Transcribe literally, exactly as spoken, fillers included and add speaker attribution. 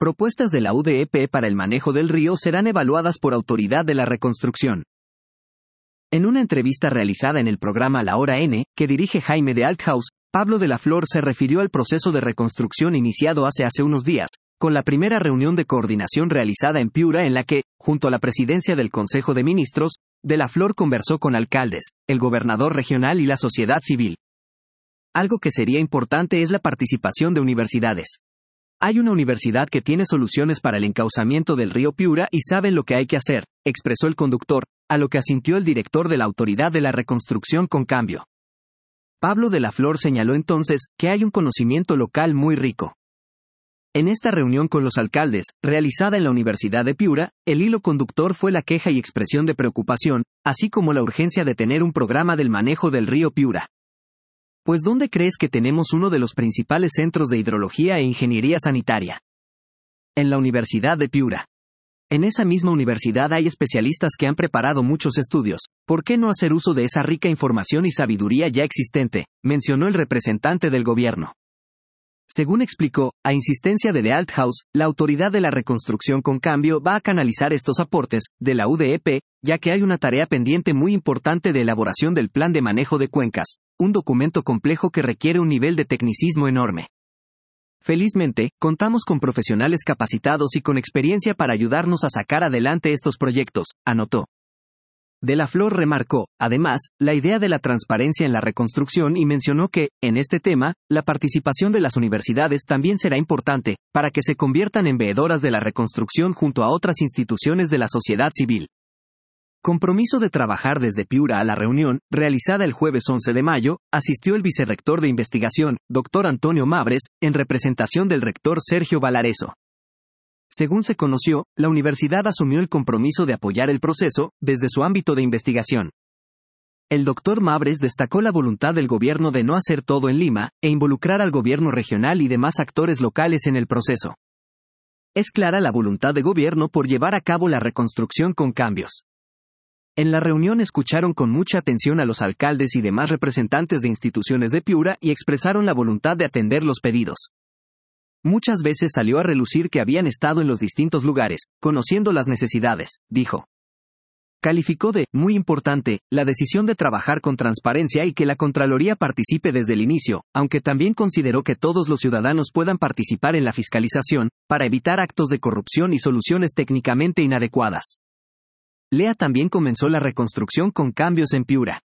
Speaker 1: Propuestas de la U D E P para el manejo del río serán evaluadas por Autoridad de la Reconstrucción. En una entrevista realizada en el programa La Hora N, que dirige Jaime de Althaus, Pablo de la Flor se refirió al proceso de reconstrucción iniciado hace hace unos días, con la primera reunión de coordinación realizada en Piura en la que, junto a la presidencia del Consejo de Ministros, de la Flor conversó con alcaldes, el gobernador regional y la sociedad civil. Algo que sería importante es la participación de universidades. Hay una universidad que tiene soluciones para el encauzamiento del río Piura y saben lo que hay que hacer, expresó el conductor, a lo que asintió el director de la Autoridad de la Reconstrucción con Cambio. Pablo de la Flor señaló entonces que hay un conocimiento local muy rico. En esta reunión con los alcaldes, realizada en la Universidad de Piura, el hilo conductor fue la queja y expresión de preocupación, así como la urgencia de tener un programa del manejo del río Piura. Pues ¿dónde crees que tenemos uno de los principales centros de hidrología e ingeniería sanitaria? En la Universidad de Piura. En esa misma universidad hay especialistas que han preparado muchos estudios. ¿Por qué no hacer uso de esa rica información y sabiduría ya existente?, mencionó el representante del gobierno. Según explicó, a insistencia de de Althaus, la Autoridad de la Reconstrucción con Cambio va a canalizar estos aportes de la U D E P, ya que hay una tarea pendiente muy importante de elaboración del Plan de Manejo de Cuencas, un documento complejo que requiere un nivel de tecnicismo enorme. Felizmente, contamos con profesionales capacitados y con experiencia para ayudarnos a sacar adelante estos proyectos, anotó. De la Flor remarcó, además, la idea de la transparencia en la reconstrucción y mencionó que, en este tema, la participación de las universidades también será importante, para que se conviertan en veedoras de la reconstrucción junto a otras instituciones de la sociedad civil. Compromiso de trabajar desde Piura a la reunión, realizada el jueves once de mayo, asistió el vicerrector de investigación, doctor Antonio Mabres, en representación del rector Sergio Valareso. Según se conoció, la universidad asumió el compromiso de apoyar el proceso, desde su ámbito de investigación. El doctor Mabres destacó la voluntad del gobierno de no hacer todo en Lima, e involucrar al gobierno regional y demás actores locales en el proceso. Es clara la voluntad de gobierno por llevar a cabo la reconstrucción con cambios. En la reunión escucharon con mucha atención a los alcaldes y demás representantes de instituciones de Piura y expresaron la voluntad de atender los pedidos. Muchas veces salió a relucir que habían estado en los distintos lugares, conociendo las necesidades, dijo. Calificó de muy importante la decisión de trabajar con transparencia y que la Contraloría participe desde el inicio, aunque también consideró que todos los ciudadanos puedan participar en la fiscalización, para evitar actos de corrupción y soluciones técnicamente inadecuadas. Lea también comenzó la reconstrucción con cambios en Piura.